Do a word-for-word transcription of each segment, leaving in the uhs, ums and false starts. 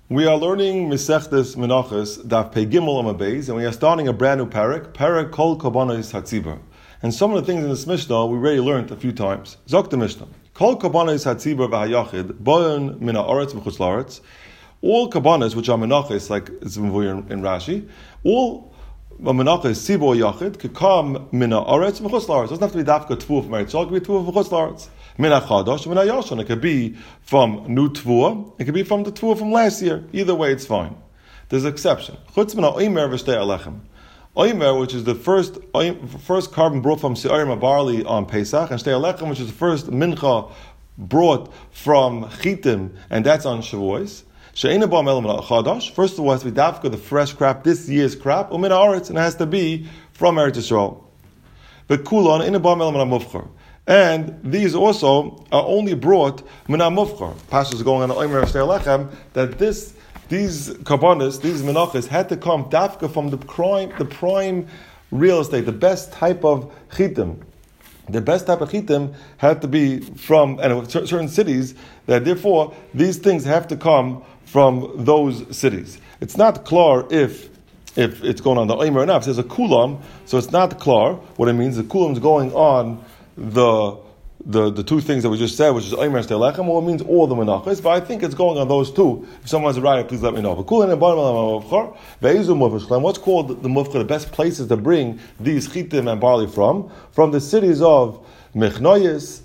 We are learning Masechtas Menachos Daf Pei Gimel Amud Beis, and we are starting a brand new parak, parak Kol Korbanos Hatzibur. And some of the things in this Mishnah we already learned a few times. Zok the Mishnah. Kol Korbanos Hatzibur v'Hayachid Boyon Min Haaretz V'Chutz La'aretz. All Korbanos which are Menachos, like it's in Rashi, all Menachos Tzibur Yachid could come Min Haaretz V'Chutz La'aretz. It doesn't have to be Dafka Tvuah from Eretz Yisrael. It could be Tvuah V'Chutz La'aretz. Min HaChadash, Min HaYashon. It could be from new Tvuah. It could be from the Tvuah from last year. Either way, it's fine. There's an exception. Chutz Min HaOimer V'Shtei Alechem. Oimer, which is the first first carbon brought from Se'arim barley on Pesach, and Shtei Alechem, which is the first mincha brought from Chitim, and that's on Shavuos. She'ena Ba Mel Min HaChadash. First of all, it has to be Dafka, the fresh crop, this year's crop, Umin HaAretz, and it has to be from Eretz Yisrael. But Kulon, Ina Ba Mel Min HaMufchar. And these also are only brought min ha-mufchar. Pasha is going on Omer Shtei Alechem that this, these karbanos, these menachos had to come dafka from the prime, the prime real estate, the best type of chitim. The best type of chitim had to be from and certain cities. That therefore these things have to come from those cities. It's not klar if. If it's going on the Omer or not. It says a kulam, so it's not klar. What it means, the kulam is going on the the the two things that we just said, which is Omer and Shtei Alechem, well, it means all the menachos, but I think it's going on those two. If someone has a right, please let me know. What's called the mufchar, the best places to bring these chitim and barley from? From the cities of Mechnoyes,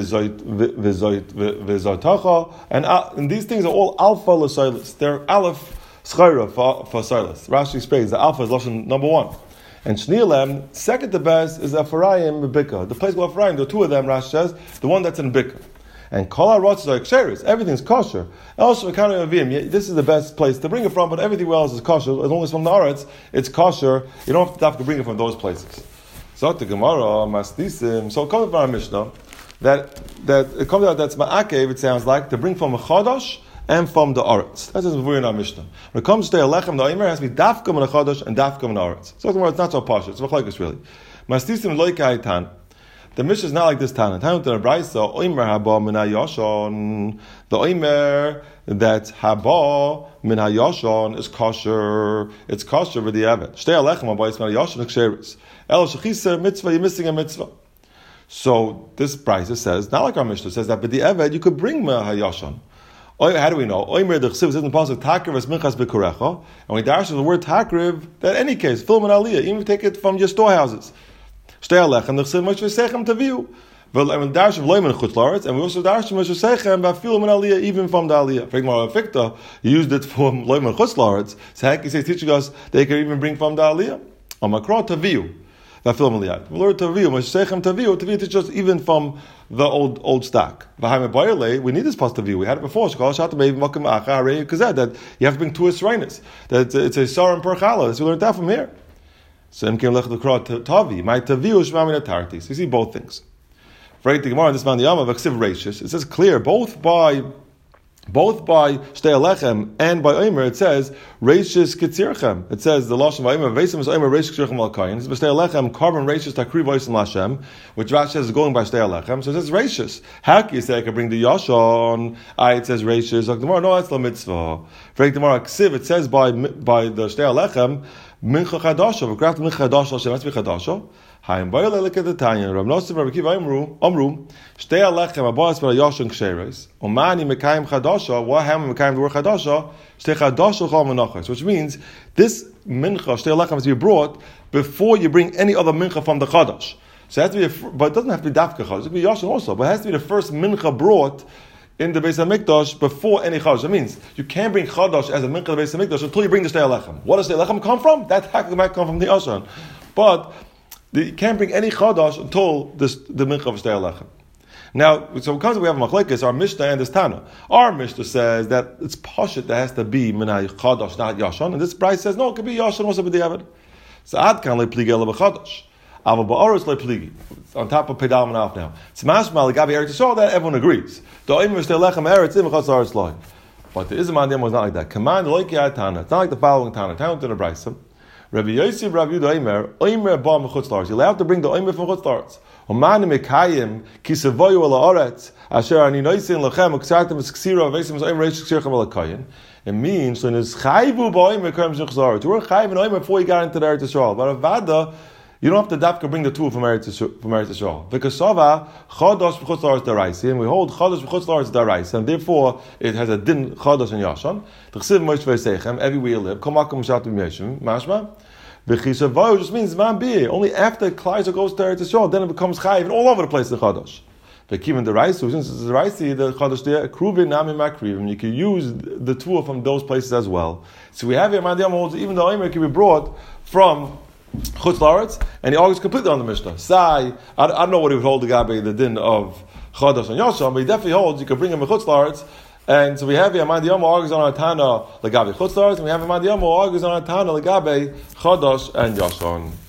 V'Zoytacha, and, and these things are all alpha l'soilis. They're aleph schayra for, for soilis. Rashi explains the alpha is lashon number one. And Shneilem, second to best is Ephraim Bika. The place called Ephraim, there are two of them, Rashi says, the one that's in Bika. And Kol HaRotzos are ksheris, everything's kosher. Also, this is the best place to bring it from, but everything else is kosher. As long as it's from the Aretz, it's kosher. You don't have to, have to bring it from those places. So the Gemara, Masdisim, so it comes from our Mishnah, that, that it comes out that's Ma'akev, it sounds like, to bring from a Chadash, and from the Aretz. That's what we're in our Mishnah. When it comes to Alechem, the Omer has to be Dafka Min HaChadash and Dafka Min Haaretz. So it's not so posh. It's Machlokes really. Mastisim Loikai Tan. The Mishnah is not like this Tan. Tan to the Brayso Omer Haba Min HaYashon. The Omer that Haba Min HaYashon is kosher. It's kosher with the Eved. Shtei Alechem Haba Min HaYashon Ksheris. El Shechisa Mitzvah. You're missing a mitzvah. So this Brayso says, not like our Mishnah says that, but the Eved you could bring Min HaYashon. How do we know? Oimer the Chsiv says in the pasuk Takriv es minchas bekurecha, and we dash the word Takriv. That in any case, film and aliyah, even if you take it from your storehouses. Shtei Alechem the Chsiv Moshe Sechem Taviu. Well, and we dash of loyman chutz la'aretz, and we also dash Moshe Sechem by film and aliyah, even from the aliyah. For example, Fikta used it from loyman chutz la'aretz. So Haki says teaching us they can even bring from the aliyah. Amakra Taviu. We learn Taviu, Moshe Sechem Taviu. Taviu teaches us even from the old old stock. We need this past Taviu. We had it before. That you have to bring two Esrainis. That it's a Sarim per Chala. So we learned that from here. So Im Kim Lech Tavi. My Taviu Shmamina Tartis. You see both things. Right, the Gemara in this man the Yama Vaksiv Reishis. It says clear both by Both by Shtei Alechem and by Omer, it says Reishis Kitzirchem. It says the Lashon by Omer Veisim is Omer Reishis Kitzirchem Malkayin. It's by Shtei Alechem Carbon Reishis Takri Voisim Lashem, which Rashi says is going by Shtei Alechem. So it says Reishis. How can you say I can bring the Yashon? I it says Reishis. Like tomorrow, no, that's the mitzvah. For tomorrow, Ksiv it says by by the Shtei Alechem Mincha Chadasha. We craft Mincha Chadasha. Hashem must be Chadasha. Hayim Bayil Elike the Tanya. Rav Nosson Rav Kiva Amru Amru Shtei Alechem Abbas Bar Yashon Ksheres Omani Mekayim Chadasha. Why haven't we Mekayim the word Chadasha? Shtei Chadasha Chol Menachos, which means this mincha Shtei Alechem has to be brought before you bring any other mincha from the Chadash. So it has to be, a, but it doesn't have to be Dafka Chadash. It could be Yashon also, but it has to be the first mincha brought in the Beis Hamikdash before any Chadash. That means you can't bring Chadash as a mincha of the Beis Hamikdash until you bring the Shtei Alechem. What does Shtei Alechem come from? That might come from the Yashon, but you can't bring any Chadash until this, the mincha of Shtei Alechem. Now, so because we have a machlekes, our Mishnah and this Tana. Our Mishnah says that it's pashut that has to be minay Chadash, not Yashon, and this Bryce says no, it could be Yashon also b'diavad. So ad kan le pligi ele b'Chadash, aval ba'aretz le pligi. On top of Pedal and Alf now. It's mashma legabi Eretz Yisrael that everyone agrees. The Omer Shtei Alechem Eretz im Chutz La'aretz loy. But the Izman Dem was not like that. Command loiki ad Tana. It's not like the following Tana. Tana to the Bryce. Rabbi Yosef, Rabbi Yehuda Omer, Omer ba mechutz la'aretz. You're allowed to bring the Omer from chutz la'aretz. Omani mekayim ki sevoyu ala aretz asher ani noisin lachem uksartem esksira vesim Omer reish ksirchem ala kayin. It means when it's chayvu ba Omer comes in chutz. You were chayv an Omer before you got into the Eretz Yisrael. But a vada, you don't have to dafka bring the tool from Eretz from Eretz Yisrael. Because Sava chodosh b'chutz la'aretz daraisi, and we hold chodosh b'chutz la'aretz daraisi, and therefore it has a din chodosh and yashan. The chesiv moish v'esechem everywhere you live. Kol makom shatim yeshim mashma. V'chisavayu just means man be only after Klaiser goes to Eretz Yisrael, then it becomes chayiv and all over the place the chodosh. V'kivin daraisi, since it's daraisi, the chodosh there kruvin nami makrivim. You can use the tool from those places as well. So we have here Madiyam holds even the omer can be brought from chutz la'aretz, and he argues completely on the Mishnah. Sai, I, I don't know what he would hold the Gabi, the din of Chodosh and Yasham, but he definitely holds you can bring him a chutz la'aretz. And so we have here Amad Yama argues on our Tana Lagabi chutz la'aretz, and we have Amad Yama argues on our Tana Lagabi Chodosh and Yasham.